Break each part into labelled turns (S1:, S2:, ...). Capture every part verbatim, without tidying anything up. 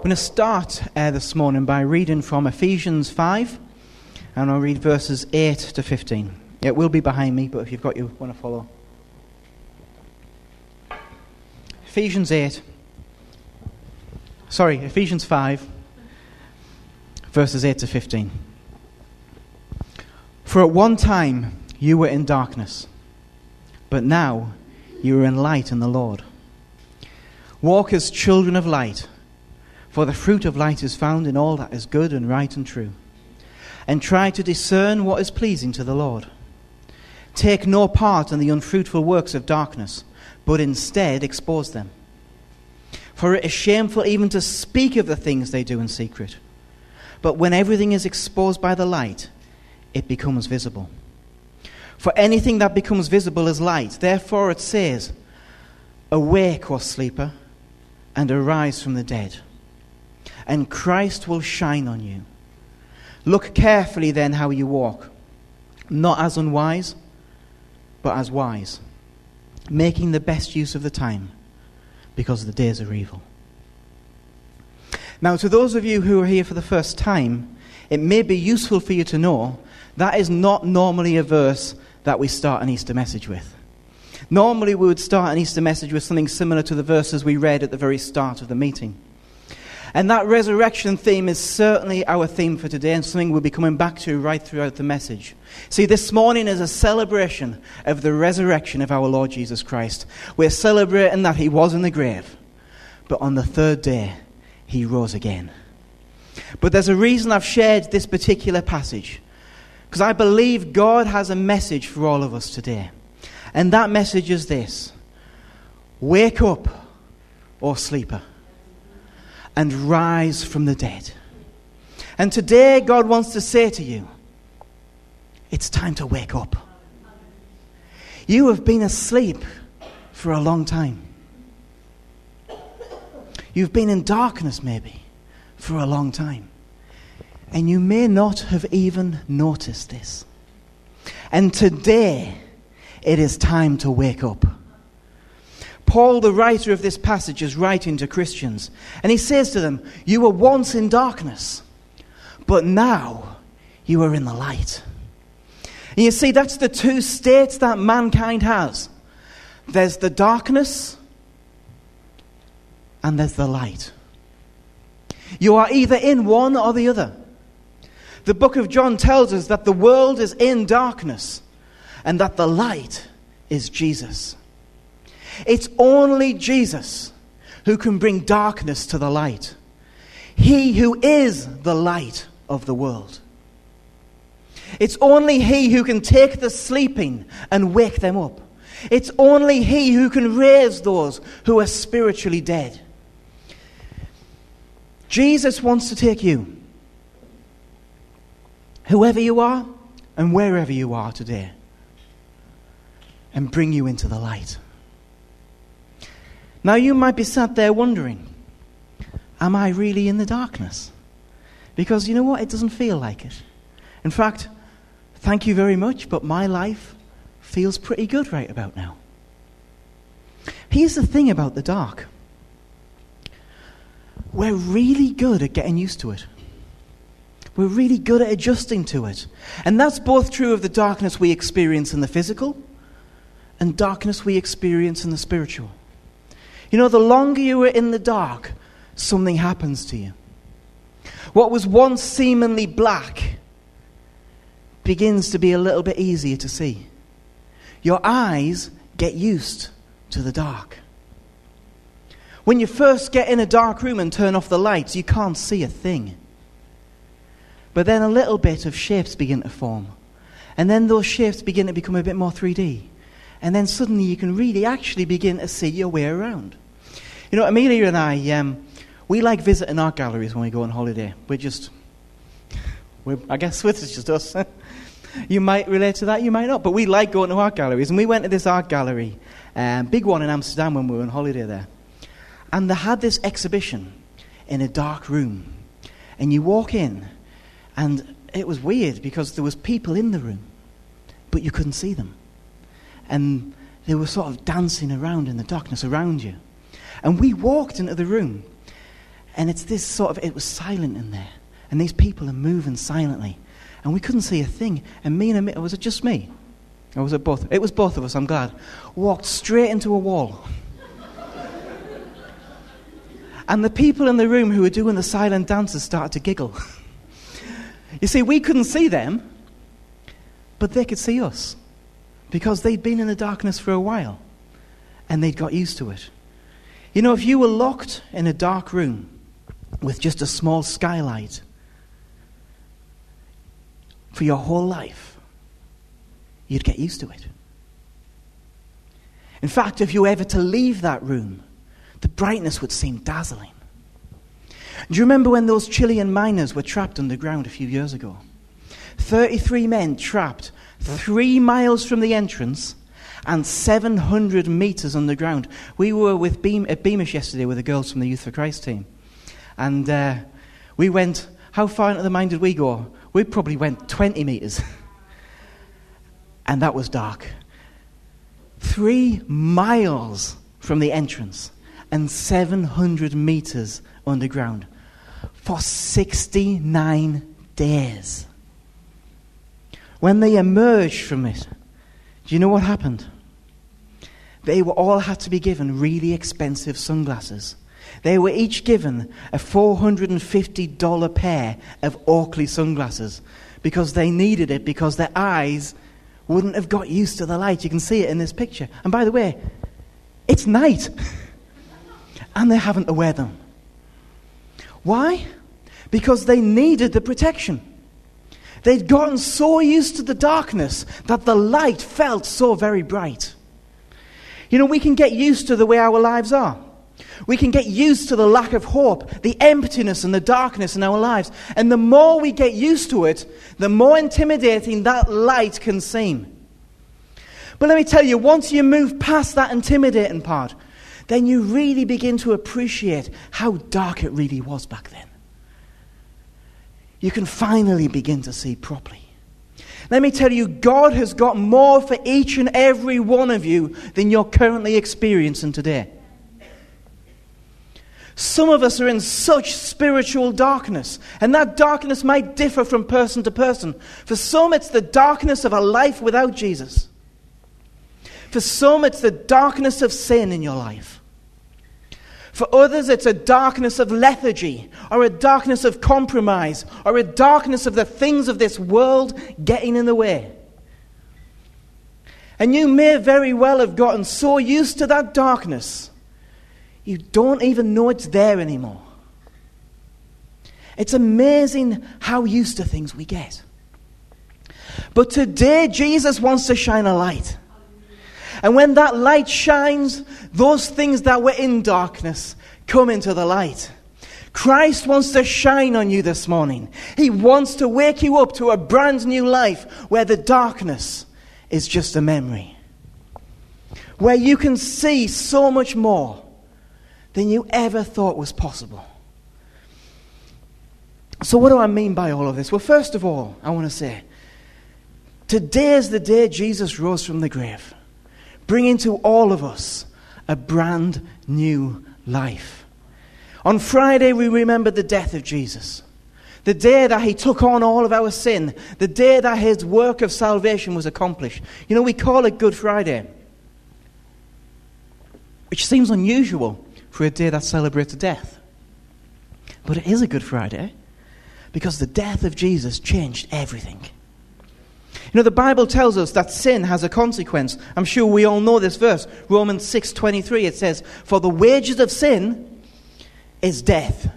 S1: I'm going to start uh, this morning by reading from Ephesians five, and I'll read verses eight to fifteen. It will be behind me, but if you've got, you want to follow. Ephesians eight, sorry, Ephesians five, verses eight to fifteen. For at one time you were in darkness, but now you are in light in the Lord. Walk as children of light, for the fruit of light is found in all that is good and right and true. And try to discern what is pleasing to the Lord. Take no part in the unfruitful works of darkness, but instead expose them. For it is shameful even to speak of the things they do in secret. But when everything is exposed by the light, it becomes visible. For anything that becomes visible is light. Therefore it says, awake, O sleeper, and arise from the dead, and Christ will shine on you. Look carefully then how you walk, not as unwise, but as wise, making the best use of the time, because the days are evil. Now, to those of you who are here for the first time, it may be useful for you to know that is not normally a verse that we start an Easter message with. Normally we would start an Easter message with something similar to the verses we read at the very start of the meeting. And that resurrection theme is certainly our theme for today, and something we'll be coming back to right throughout the message. See, this morning is a celebration of the resurrection of our Lord Jesus Christ. We're celebrating that he was in the grave, but on the third day, he rose again. But there's a reason I've shared this particular passage, because I believe God has a message for all of us today. And that message is this: wake up, O sleeper, and rise from the dead. And today God wants to say to you, it's time to wake up. You have been asleep for a long time. You've been in darkness maybe for a long time. And you may not have even noticed this. And today it is time to wake up. Paul, the writer of this passage, is writing to Christians. And he says to them, you were once in darkness, but now you are in the light. And you see, that's the two states that mankind has. There's the darkness and there's the light. You are either in one or the other. The book of John tells us that the world is in darkness and that the light is Jesus. It's only Jesus who can bring darkness to the light. He who is the light of the world. It's only he who can take the sleeping and wake them up. It's only he who can raise those who are spiritually dead. Jesus wants to take you, whoever you are and wherever you are today, and bring you into the light. Now you might be sat there wondering, am I really in the darkness? Because you know what? It doesn't feel like it. In fact, thank you very much, but my life feels pretty good right about now. Here's the thing about the dark. We're really good at getting used to it. We're really good at adjusting to it. And that's both true of the darkness we experience in the physical and darkness we experience in the spiritual. You know, the longer you are in the dark, something happens to you. What was once seemingly black begins to be a little bit easier to see. Your eyes get used to the dark. When you first get in a dark room and turn off the lights, you can't see a thing. But then a little bit of shapes begin to form. And then those shapes begin to become a bit more three D. And then suddenly you can really actually begin to see your way around. You know, Amelia and I, um, we like visiting art galleries when we go on holiday. We're just, we're, I guess it's just us. You might relate to that, you might not. But we like going to art galleries. And we went to this art gallery, um, big one in Amsterdam when we were on holiday there. And they had this exhibition in a dark room. And you walk in, and it was weird because there was people in the room, but you couldn't see them. And they were sort of dancing around in the darkness around you. And we walked into the room, And it's this sort of, it was silent in there. And these people are moving silently. And we couldn't see a thing. And me and Amir, was it just me? Or was it both? It was both of us, I'm glad. Walked straight into a wall. And the people in the room who were doing the silent dances started to giggle. You see, we couldn't see them, but they could see us. Because they'd been in the darkness for a while. And they'd got used to it. You know, if you were locked in a dark room with just a small skylight for your whole life, you'd get used to it. In fact, if you were ever to leave that room, the brightness would seem dazzling. Do you remember when those Chilean miners were trapped underground a few years ago? thirty-three men trapped three miles from the entrance and seven hundred meters underground. We were with Beam, at Beamish yesterday with the girls from the Youth for Christ team. And uh, we went, how far into the mine did we go? We probably went twenty meters. And that was dark. Three miles from the entrance and seven hundred meters underground for sixty-nine days. When they emerged from it, do you know what happened? They were all had to be given really expensive sunglasses. They were each given a four hundred fifty dollars pair of Oakley sunglasses because they needed it, because their eyes wouldn't have got used to the light. You can see it in this picture. And by the way, it's night. And they're having to wear them. Why? Because they needed the protection. They'd gotten so used to the darkness that the light felt so very bright. You know, we can get used to the way our lives are. We can get used to the lack of hope, the emptiness and the darkness in our lives. And the more we get used to it, the more intimidating that light can seem. But let me tell you, once you move past that intimidating part, then you really begin to appreciate how dark it really was back then. You can finally begin to see properly. Let me tell you, God has got more for each and every one of you than you're currently experiencing today. Some of us are in such spiritual darkness, and that darkness might differ from person to person. For some, it's the darkness of a life without Jesus. For some, it's the darkness of sin in your life. For others, it's a darkness of lethargy, or a darkness of compromise, or a darkness of the things of this world getting in the way. And you may very well have gotten so used to that darkness, you don't even know it's there anymore. It's amazing how used to things we get. But today, Jesus wants to shine a light. And when that light shines, those things that were in darkness come into the light. Christ wants to shine on you this morning. He wants to wake you up to a brand new life where the darkness is just a memory. Where you can see so much more than you ever thought was possible. So what do I mean by all of this? Well, first of all, I want to say, today is the day Jesus rose from the grave, bringing to all of us a brand new life. On Friday, we remembered the death of Jesus. The day that he took on all of our sin. The day that his work of salvation was accomplished. You know, we call it Good Friday, which seems unusual for a day that celebrates a death. But it is a Good Friday because the death of Jesus changed everything. You know, the Bible tells us that sin has a consequence. I'm sure we all know this verse. Romans six twenty-three, it says, "For the wages of sin is death."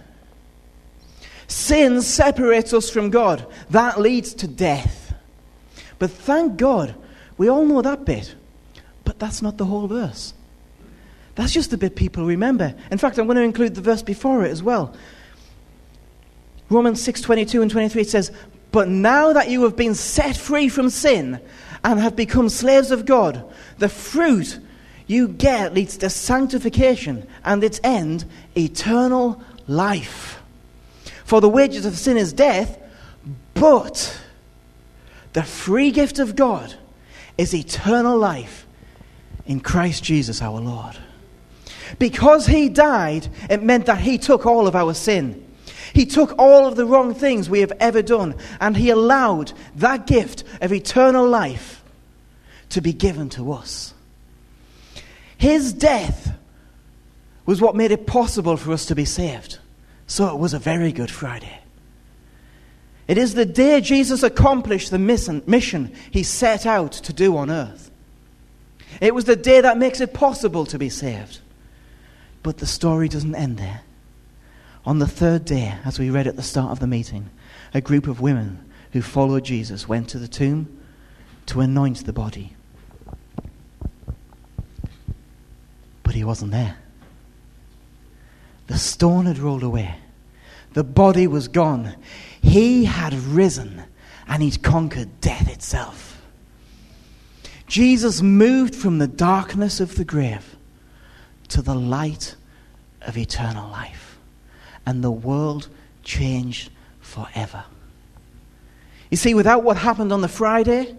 S1: Sin separates us from God. That leads to death. But thank God, we all know that bit. But that's not the whole verse. That's just the bit people remember. In fact, I'm going to include the verse before it as well. Romans six twenty-two and twenty-three, it says, "But now that you have been set free from sin and have become slaves of God, the fruit you get leads to sanctification and its end, eternal life. For the wages of sin is death, but the free gift of God is eternal life in Christ Jesus our Lord." Because he died, it meant that he took all of our sin. He took all of the wrong things we have ever done, and he allowed that gift of eternal life to be given to us. His death was what made it possible for us to be saved. So it was a very good Friday. It is the day Jesus accomplished the mission he set out to do on earth. It was the day that makes it possible to be saved. But the story doesn't end there. On the third day, as we read at the start of the meeting, a group of women who followed Jesus went to the tomb to anoint the body. But he wasn't there. The stone had rolled away. The body was gone. He had risen, and he'd conquered death itself. Jesus moved from the darkness of the grave to the light of eternal life. And the world changed forever. You see, without what happened on the Friday,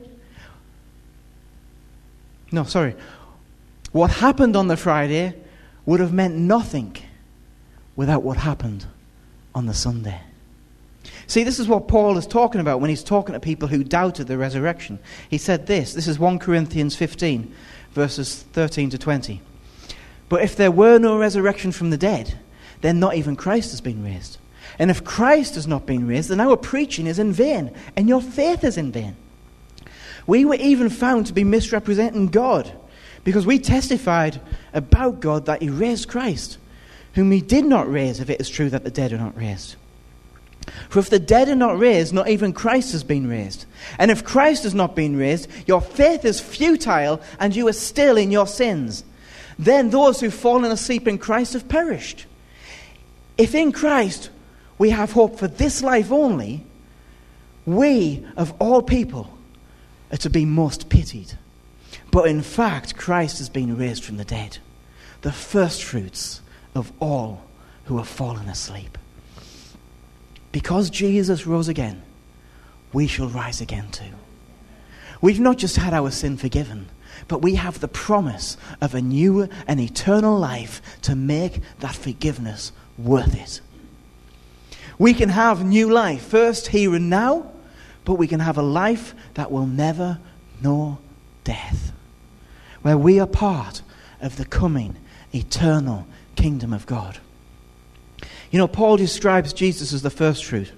S1: no, sorry, what happened on the Friday would have meant nothing without what happened on the Sunday. See, this is what Paul is talking about when he's talking to people who doubted the resurrection. He said this, this is First Corinthians fifteen, verses thirteen to twenty. But if there were no resurrection from the dead, then not even Christ has been raised. And if Christ has not been raised, then our preaching is in vain, and your faith is in vain. We were even found to be misrepresenting God, because we testified about God that he raised Christ, whom he did not raise, if it is true that the dead are not raised. For if the dead are not raised, not even Christ has been raised. And if Christ has not been raised, your faith is futile, and you are still in your sins. Then those who've fallen asleep in Christ have perished. If in Christ we have hope for this life only, we, of all people, are to be most pitied. But in fact, Christ has been raised from the dead, the first fruits of all who have fallen asleep. Because Jesus rose again, we shall rise again too. We've not just had our sin forgiven, but we have the promise of a new and eternal life to make that forgiveness worth it. We can have new life, first here and now, but we can have a life that will never know death, where we are part of the coming eternal kingdom of God. You know, Paul describes Jesus as the first fruit,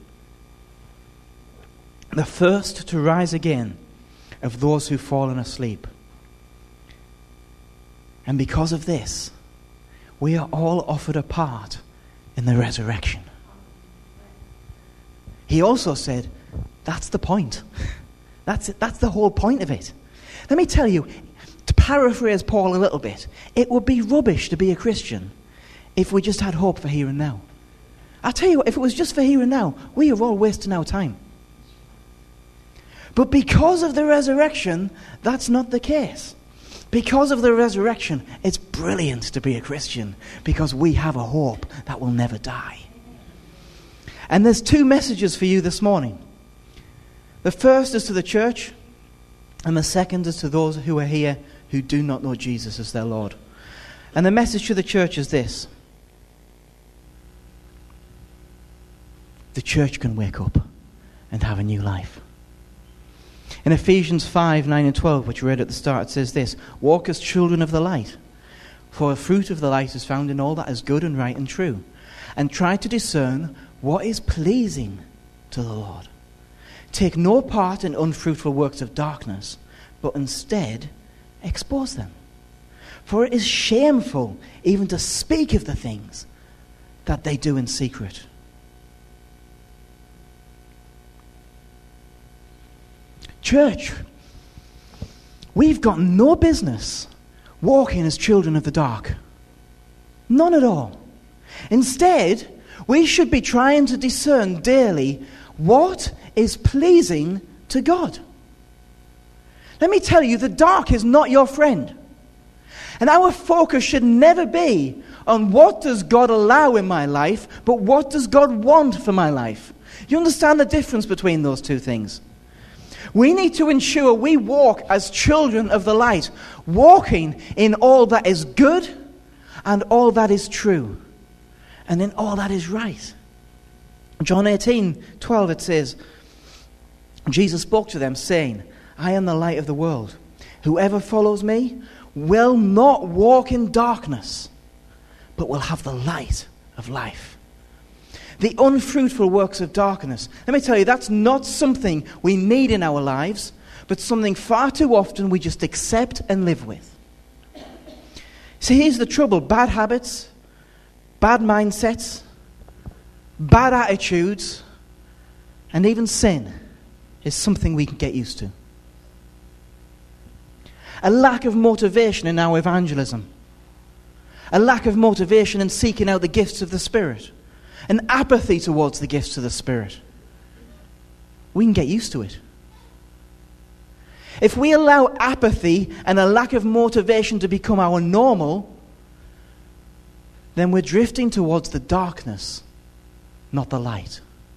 S1: the first to rise again of those who've fallen asleep. And because of this, we are all offered a part in the resurrection. He also said, that's the point. That's it. That's the whole point of it. Let me tell you, to paraphrase Paul a little bit, it would be rubbish to be a Christian if we just had hope for here and now. I'll tell you what, if it was just for here and now, we are all wasting our time. But because of the resurrection, that's not the case. Because of the resurrection, it's brilliant to be a Christian, because we have a hope that will never die. And there's two messages for you this morning. The first is to the church, and the second is to those who are here who do not know Jesus as their Lord. And the message to the church is this: the church can wake up and have a new life. In Ephesians five, nine and twelve, which we read at the start, it says this: walk as children of the light, for the fruit of the light is found in all that is good and right and true, and try to discern what is pleasing to the Lord. Take no part in unfruitful works of darkness, but instead expose them. For it is shameful even to speak of the things that they do in secret. Church, we've got no business walking as children of the dark. None at all. Instead, we should be trying to discern daily what is pleasing to God. Let me tell you, the dark is not your friend. And our focus should never be on what does God allow in my life, but what does God want for my life. You understand the difference between those two things? We need to ensure we walk as children of the light, walking in all that is good and all that is true, and in all that is right. John eighteen twelve, it says, Jesus spoke to them, saying, I am the light of the world. Whoever follows me will not walk in darkness, but will have the light of life. The unfruitful works of darkness. Let me tell you, that's not something we need in our lives, but something far too often we just accept and live with. See, here's the trouble. Bad habits, bad mindsets, bad attitudes, and even sin is something we can get used to. A lack of motivation in our evangelism. A lack of motivation in seeking out the gifts of the Spirit. An apathy towards the gifts of the Spirit. We can get used to it. If we allow apathy and a lack of motivation to become our normal, then we're drifting towards the darkness, not the light.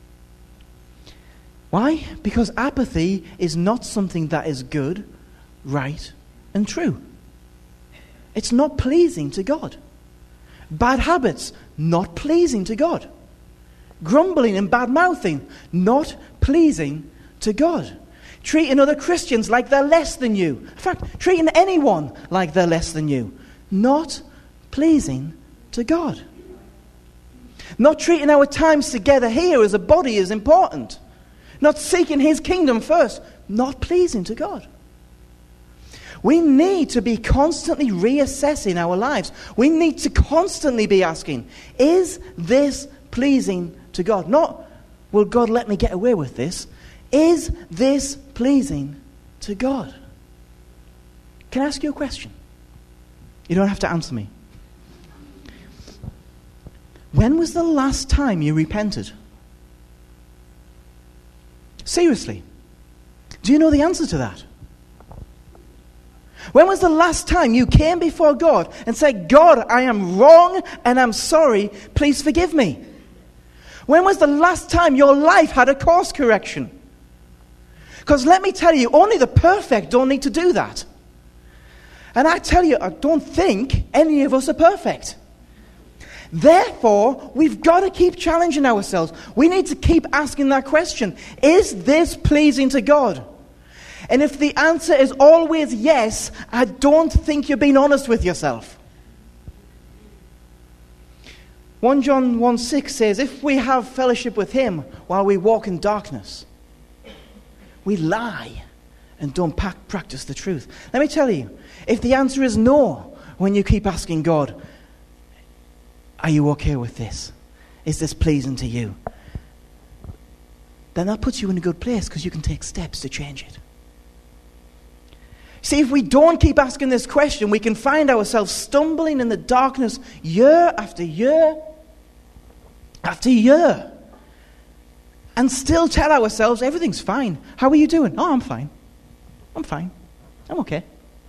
S1: Why? Because apathy is not something that is good, right, and true. It's not pleasing to God. Bad habits, not pleasing to God. Grumbling and bad-mouthing, not pleasing to God. Treating other Christians like they're less than you. In fact, treating anyone like they're less than you. Not pleasing to God. Not treating our times together here as a body as important. Not seeking His kingdom first. Not pleasing to God. We need to be constantly reassessing our lives. We need to constantly be asking, is this pleasing to God? Not, will God let me get away with this? Is this pleasing to God? Can I ask you a question? You don't have to answer me. When was the last time you repented? Seriously. Do you know the answer to that? When was the last time you came before God and said, God, I am wrong and I'm sorry, please forgive me? When was the last time your life had a course correction? Because let me tell you, only the perfect don't need to do that. And I tell you, I don't think any of us are perfect. Therefore, we've got to keep challenging ourselves. We need to keep asking that question. Is this pleasing to God? And if the answer is always yes, I don't think you're being honest with yourself. First John one six says, if we have fellowship with Him while we walk in darkness, we lie and don't practice the truth. Let me tell you, if the answer is no, when you keep asking God, are you okay with this? Is this pleasing to you? Then that puts you in a good place because you can take steps to change it. See, if we don't keep asking this question, we can find ourselves stumbling in the darkness year after year after year. And still tell ourselves, everything's fine. How are you doing? Oh, I'm fine. I'm fine. I'm okay.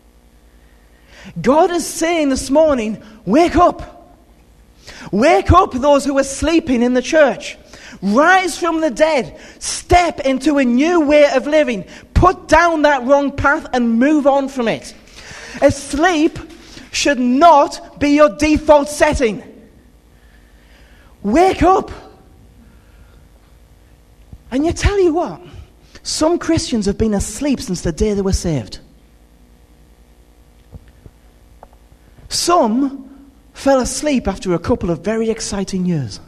S1: God is saying this morning, wake up. Wake up those who are sleeping in the church. Rise from the dead. Step into a new way of living. Put down that wrong path and move on from it. Asleep should not be your default setting. Wake up. And you tell you what, some Christians have been asleep since the day they were saved. Some fell asleep after a couple of very exciting years.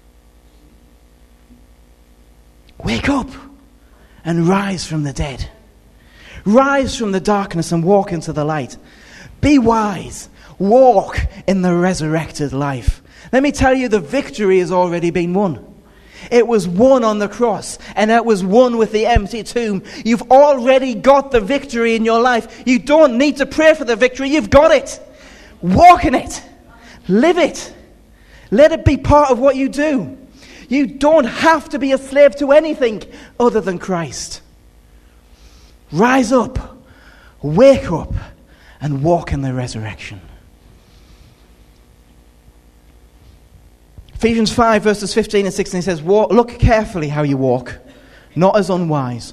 S1: Wake up and rise from the dead. Rise from the darkness and walk into the light. Be wise. Walk in the resurrected life. Let me tell you, the victory has already been won. It was won on the cross, and it was won with the empty tomb. You've already got the victory in your life. You don't need to pray for the victory. You've got it. Walk in it. Live it. Let it be part of what you do. You don't have to be a slave to anything other than Christ. Rise up, wake up, and walk in the resurrection. Ephesians five verses fifteen and sixteen says, look carefully how you walk, not as unwise,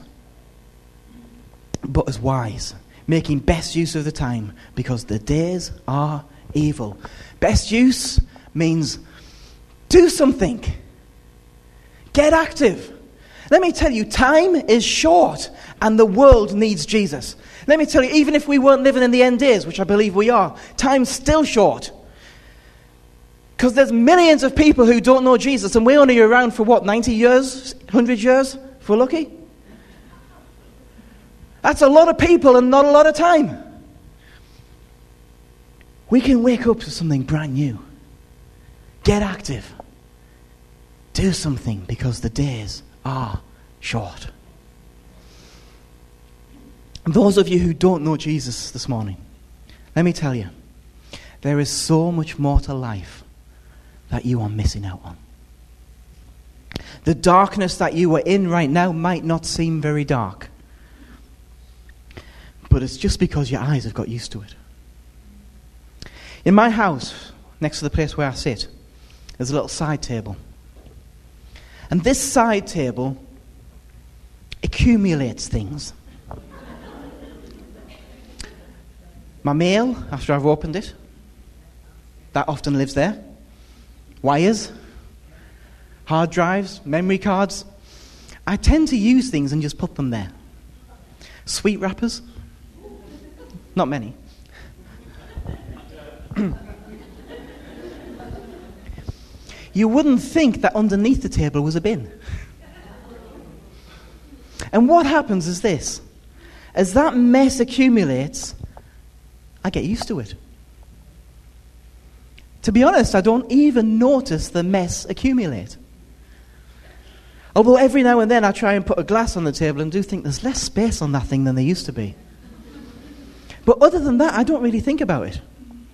S1: but as wise, making best use of the time, because the days are evil. Best use means do something. Get active. Let me tell you, time is short and the world needs Jesus. Let me tell you, even if we weren't living in the end days, which I believe we are, time's still short. Because there's millions of people who don't know Jesus, and we're only around for what, ninety years? one hundred years? If we're lucky? That's a lot of people and not a lot of time. We can wake up to something brand new. Get active. Do something, because the days are short. And those of you who don't know Jesus this morning, let me tell you, there is so much more to life that you are missing out on. The darkness that you are in right now might not seem very dark, but it's just because your eyes have got used to it. In my house, next to the place where I sit, there's a little side table. And this side table accumulates things. My mail, after I've opened it, that often lives there. Wires, hard drives, memory cards. I tend to use things and just put them there. Sweet wrappers. Not many. You wouldn't think that underneath the table was a bin. And what happens is this. As that mess accumulates, I get used to it. To be honest, I don't even notice the mess accumulate. Although every now and then I try and put a glass on the table and do think there's less space on that thing than there used to be. But other than that, I don't really think about it.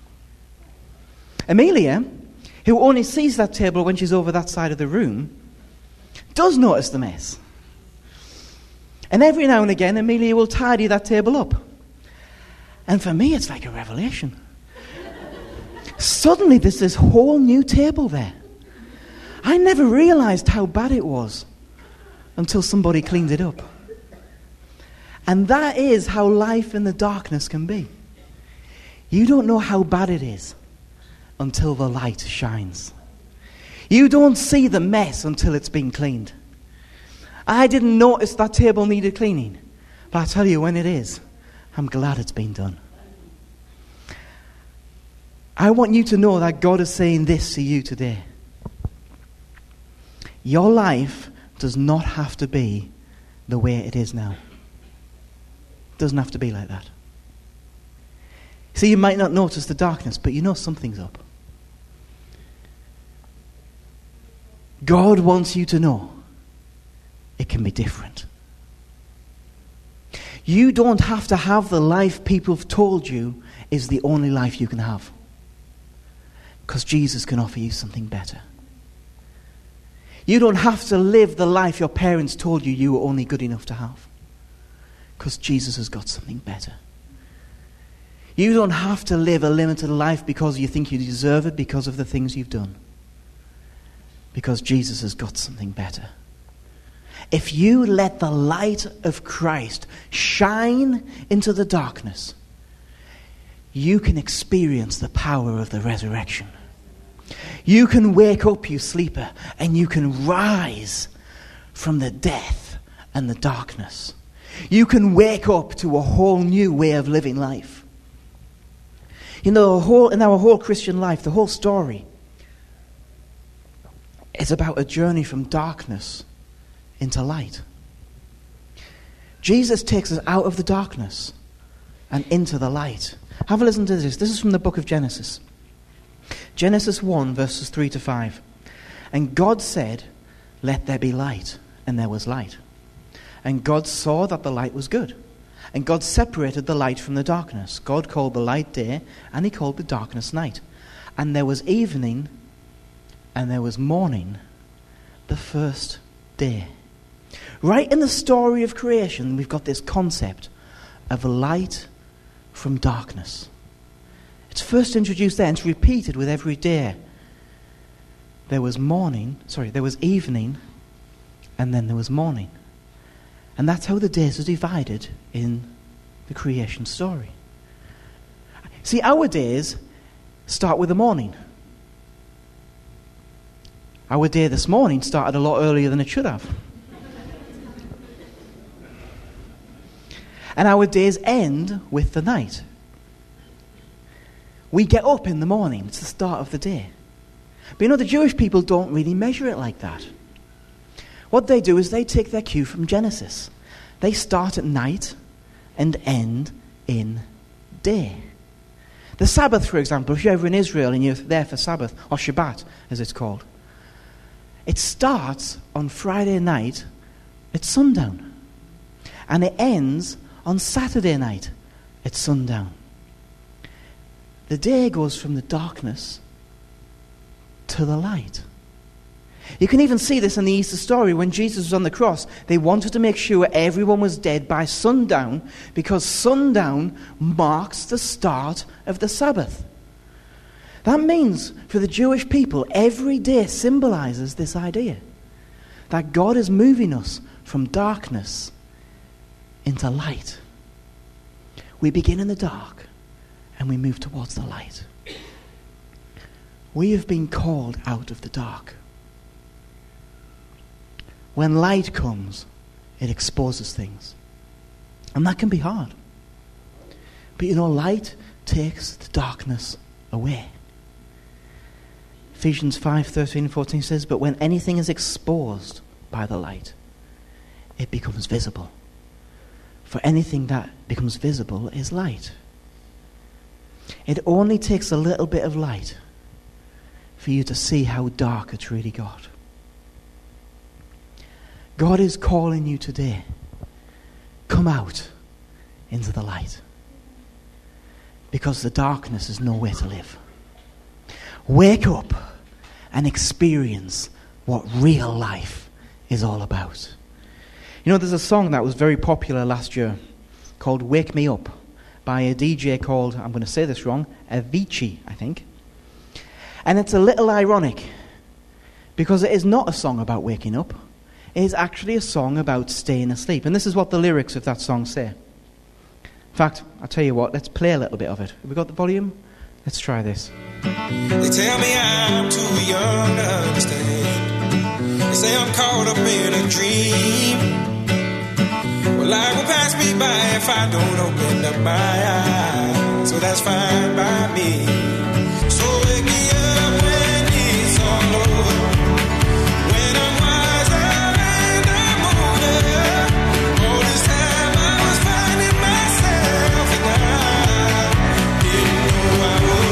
S1: Amelia, who only sees that table when she's over that side of the room, does notice the mess. And every now and again, Amelia will tidy that table up. And for me, it's like a revelation. Suddenly, there's this whole new table there. I never realized how bad it was until somebody cleaned it up. And that is how life in the darkness can be. You don't know how bad it is until the light shines. You don't see the mess until it's been cleaned. I didn't notice that table needed cleaning, but I tell you, when it is, I'm glad it's been done. I want you to know that God is saying this to you today. Your life does not have to be the way it is now. It doesn't have to be like that. See, you might not notice the darkness, but you know something's up. God wants you to know it can be different. You don't have to have the life people have told you is the only life you can have. Because Jesus can offer you something better. You don't have to live the life your parents told you you were only good enough to have. Because Jesus has got something better. You don't have to live a limited life because you think you deserve it because of the things you've done. Because Jesus has got something better. If you let the light of Christ shine into the darkness, you can experience the power of the resurrection. You can wake up, you sleeper, and you can rise from the death and the darkness. You can wake up to a whole new way of living life. You know, whole, in our whole Christian life, the whole story is about a journey from darkness into light. Jesus takes us out of the darkness and into the light. Have a listen to this. This is from the book of Genesis. Genesis one, verses three to five. And God said, "Let there be light," and there was light. And God saw that the light was good. And God separated the light from the darkness. God called the light day, and he called the darkness night. And there was evening, and there was morning, the first day. Right in the story of creation, we've got this concept of light from darkness. It's first introduced there, and it's repeated with every day. There was morning, sorry, there was evening, and then there was morning. And that's how the days are divided in the creation story. See, our days start with the morning. Our day this morning started a lot earlier than it should have. And our days end with the night. We get up in the morning. It's the start of the day. But you know, the Jewish people don't really measure it like that. What they do is they take their cue from Genesis. They start at night and end in day. The Sabbath, for example, if you're ever in Israel and you're there for Sabbath, or Shabbat, as it's called, it starts on Friday night at sundown. And it ends on Saturday night at sundown. The day goes from the darkness to the light. You can even see this in the Easter story. When Jesus was on the cross, they wanted to make sure everyone was dead by sundown, because sundown marks the start of the Sabbath. That means for the Jewish people, every day symbolizes this idea that God is moving us from darkness into light. We begin in the dark and we move towards the light. We have been called out of the dark. When light comes, it exposes things. And that can be hard. But you know, light takes the darkness away. Ephesians five, thirteen and fourteen says, but when anything is exposed by the light, it becomes visible. For anything that becomes visible is light. It only takes a little bit of light for you to see how dark it's really got. God is calling you today. Come out into the light. Because the darkness is nowhere to live. Wake up and experience what real life is all about. You know, there's a song that was very popular last year called Wake Me Up by a D J called, I'm going to say this wrong, Avicii, I think. And it's a little ironic because it is not a song about waking up. It is actually a song about staying asleep. And this is what the lyrics of that song say. In fact, I'll tell you what, let's play a little bit of it. Have we got the volume? Let's try this.
S2: They tell me I'm too young to understand. They say I'm caught up in a dream. Well, life will pass me by if I don't open up my eyes. So that's fine by me. So wake me up when it's all over. When I'm wiser and I'm older. All this time I was finding myself and I didn't know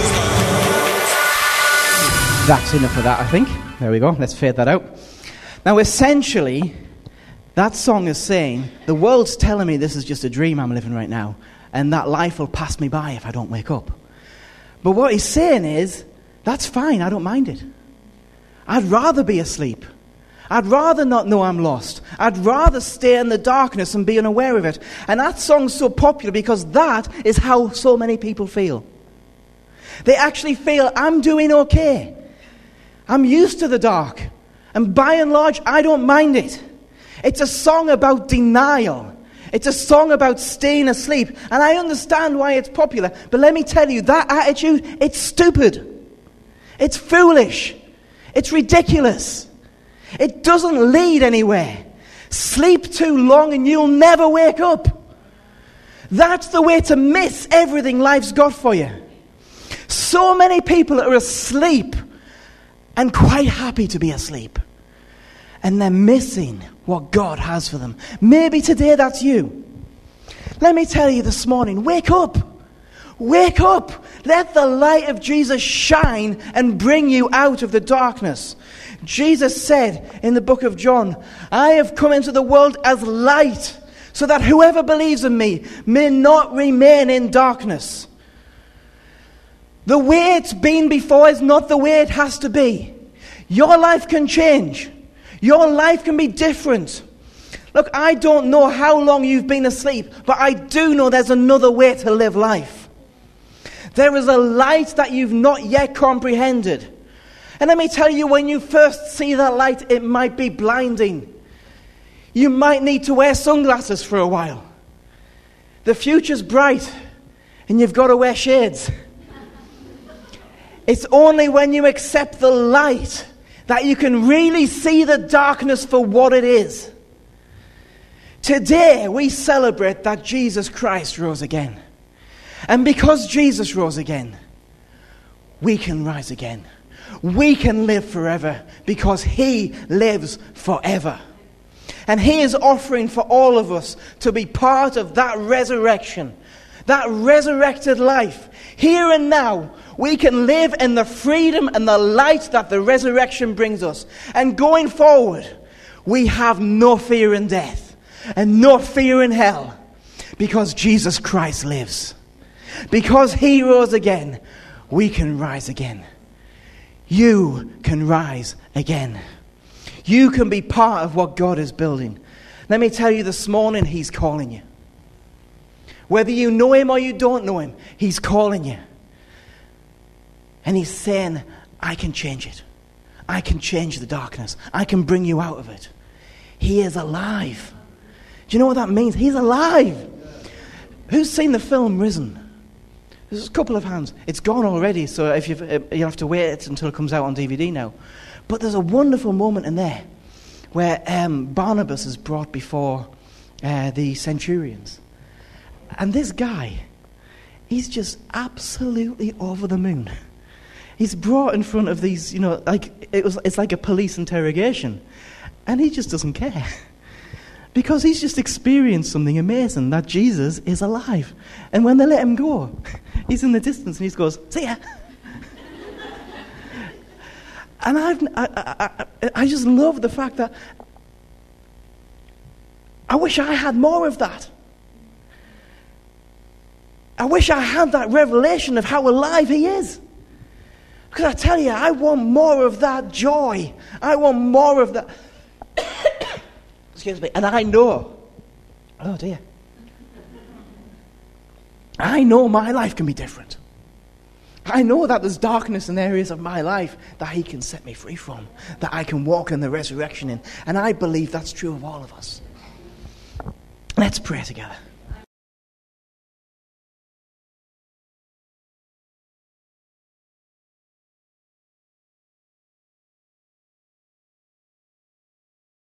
S2: I was lost.
S1: That's enough of that, I think. There we go. Let's fade that out. Now, essentially, that song is saying, the world's telling me this is just a dream I'm living right now, and that life will pass me by if I don't wake up. But what he's saying is, that's fine, I don't mind it. I'd rather be asleep. I'd rather not know I'm lost. I'd rather stay in the darkness and be unaware of it. And that song's so popular because that is how so many people feel. They actually feel, I'm doing okay. I'm used to the dark. And by and large, I don't mind it. It's a song about denial. It's a song about staying asleep. And I understand why it's popular. But let me tell you, that attitude, it's stupid. It's foolish. It's ridiculous. It doesn't lead anywhere. Sleep too long and you'll never wake up. That's the way to miss everything life's got for you. So many people are asleep and quite happy to be asleep. And they're missing what God has for them. Maybe today that's you. Let me tell you this morning, wake up. Wake up. Let the light of Jesus shine and bring you out of the darkness. Jesus said in the book of John, I have come into the world as light, so that whoever believes in me may not remain in darkness. The way it's been before is not the way it has to be. Your life can change. Your life can be different. Look, I don't know how long you've been asleep, but I do know there's another way to live life. There is a light that you've not yet comprehended. And let me tell you, when you first see that light, it might be blinding. You might need to wear sunglasses for a while. The future's bright, and you've got to wear shades. It's only when you accept the light that you can really see the darkness for what it is. Today, we celebrate that Jesus Christ rose again. And because Jesus rose again, we can rise again. We can live forever because he lives forever. And he is offering for all of us to be part of that resurrection, that resurrected life. Here and now, we can live in the freedom and the light that the resurrection brings us. And going forward, we have no fear in death and no fear in hell because Jesus Christ lives. Because he rose again, we can rise again. You can rise again. You can be part of what God is building. Let me tell you this morning, he's calling you. Whether you know him or you don't know him, he's calling you. And he's saying, I can change it. I can change the darkness. I can bring you out of it. He is alive. Do you know what that means? He's alive. Who's seen the film Risen? There's a couple of hands. It's gone already, so if you've, you have to wait until it comes out on D V D now. But there's a wonderful moment in there where um, Barnabas is brought before uh, the centurions. And this guy, he's just absolutely over the moon. He's brought in front of these, you know, like it was. It's like a police interrogation. And he just doesn't care. Because he's just experienced something amazing, that Jesus is alive. And when they let him go, he's in the distance and he goes, see ya. And I've, I, I, I just love the fact that I wish I had more of that. I wish I had that revelation of how alive he is. Because I tell you, I want more of that joy. I want more of that. Excuse me. And I know. Oh dear. I know my life can be different. I know that there's darkness in areas of my life that he can set me free from, that I can walk in the resurrection in. And I believe that's true of all of us. Let's pray together.